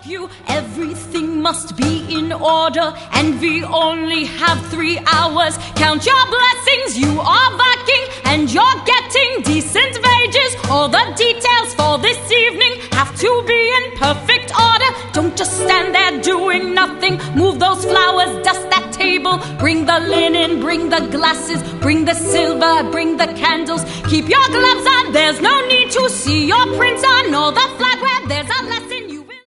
help you. Everything must be in order, and we only have 3 hours. Count your blessings, you are working, and you're getting decent wages. All the details for this evening have to be in perfect order. Don't just stand there doing nothing. Move those flowers, dust that table. Bring the linen, bring the glasses, bring the silver, bring the candles. Keep your gloves on, there's no need to see your prints on or the flag where there's a lesson.